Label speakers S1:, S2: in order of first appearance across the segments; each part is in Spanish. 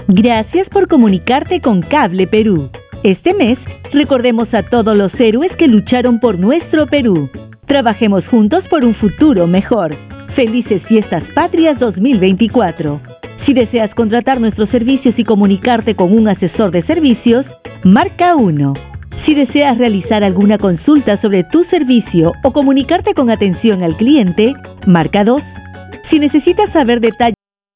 S1: Gracias por comunicarte con Cable Perú. Este mes, recordemos a todos los héroes que lucharon por nuestro Perú. Trabajemos juntos por un futuro mejor. Felices Fiestas Patrias 2024. Si deseas contratar nuestros servicios y comunicarte con un asesor de servicios, marca 1. Si deseas realizar alguna consulta sobre tu servicio o comunicarte con atención al cliente, marca 2. Si necesitas saber detalles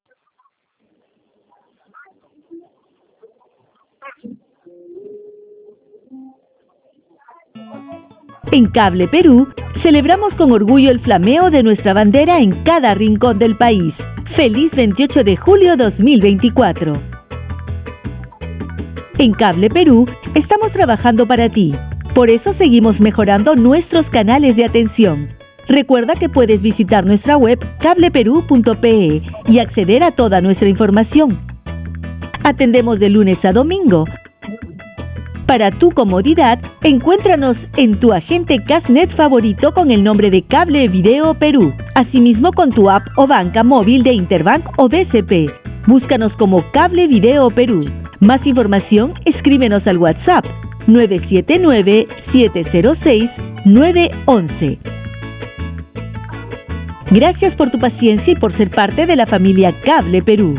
S1: en Cable Perú, celebramos con orgullo el flameo de nuestra bandera en cada rincón del país. ¡Feliz 28 de julio 2024! En Cable Perú, estamos trabajando para ti. Por eso seguimos mejorando nuestros canales de atención. Recuerda que puedes visitar nuestra web cableperú.pe y acceder a toda nuestra información. Atendemos de lunes a domingo. Para tu comodidad, encuéntranos en tu agente Casnet favorito con el nombre de Cable Video Perú. Asimismo con tu app o banca móvil de Interbank o BCP. Búscanos como Cable Video Perú. Más información, escríbenos al WhatsApp 979-706-911. Gracias por tu paciencia y por ser parte de la familia Cable Perú.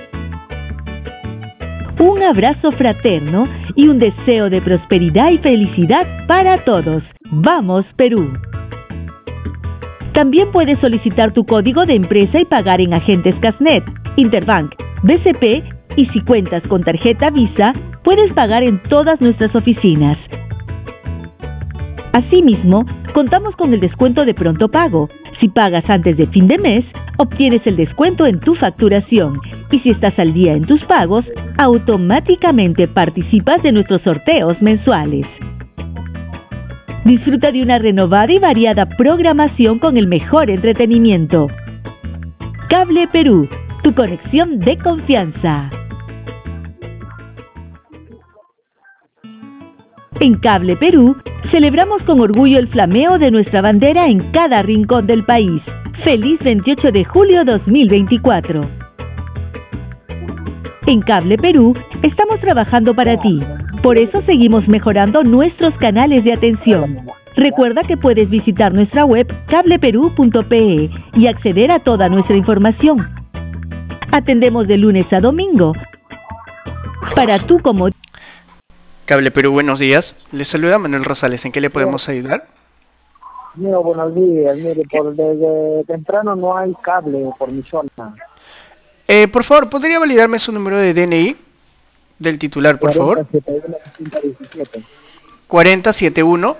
S1: Un abrazo fraterno y un deseo de prosperidad y felicidad para todos. ¡Vamos, Perú! También puedes solicitar tu código de empresa y pagar en agentes Casnet, Interbank, BCP y si cuentas con tarjeta Visa, puedes pagar en todas nuestras oficinas. Asimismo, contamos con el descuento de pronto pago. Si pagas antes de fin de mes, obtienes el descuento en tu facturación. Y si estás al día en tus pagos, automáticamente participas de nuestros sorteos mensuales. Disfruta de una renovada y variada programación con el mejor entretenimiento. Cable Perú, tu conexión de confianza. En Cable Perú, celebramos con orgullo el flameo de nuestra bandera en cada rincón del país. ¡Feliz 28 de julio 2024! En Cable Perú, estamos trabajando para ti. Por eso seguimos mejorando nuestros canales de atención. Recuerda que puedes visitar nuestra web cableperú.pe y acceder a toda nuestra información. Atendemos de lunes a domingo. Para tu comodidad.
S2: Cable Perú, buenos días. Les saluda Manuel Rosales. ¿En qué le podemos ayudar?
S3: Mira, buenos días. Mire, desde temprano no hay cable por mi zona.
S2: Por favor, ¿podría validarme su número de DNI del titular, por favor? 4071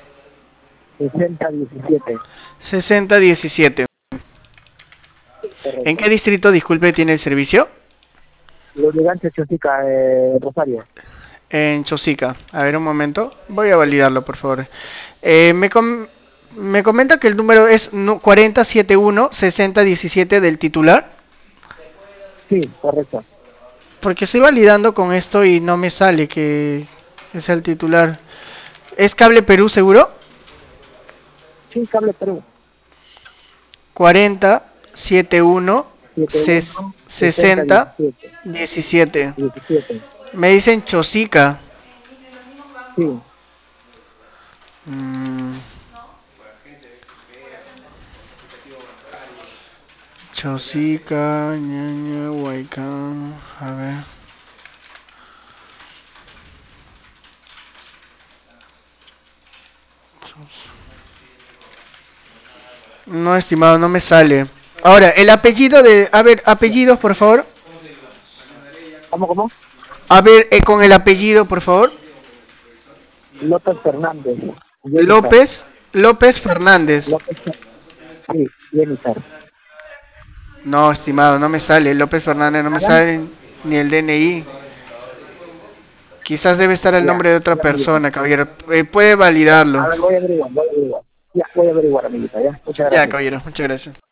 S3: 6017.
S2: 6017. ¿En qué distrito, disculpe, tiene el servicio?
S3: Los Gigantes Chosica, Rosario.
S2: En Chosica. A ver, un momento. Voy a validarlo, por favor. Me comenta que el número es 4071 6017 del titular.
S3: Sí, correcto.
S2: Porque estoy validando con esto y no me sale que es el titular. ¿Es Cable Perú seguro?
S3: Sí, Cable Perú.
S2: 4071 60 17. Me dicen Chosica.
S3: Sí.
S2: Chosica, ñaña, Huaycán, a ver. No, estimado, no me sale. Ahora, el apellido de... A ver, apellidos, por favor.
S3: ¿Cómo?
S2: A ver, con el apellido, por favor.
S3: López Fernández.
S2: López Fernández.
S3: Sí, Jennifer.
S2: No, estimado, no me sale. López Fernández, no me sale ni el DNI. Quizás debe estar el nombre de otra persona, caballero. ¿Puede validarlo?
S3: A ver, voy a averiguar. Ya, voy a averiguar, amiguita. Ya, muchas gracias.
S2: Ya, caballero, muchas gracias.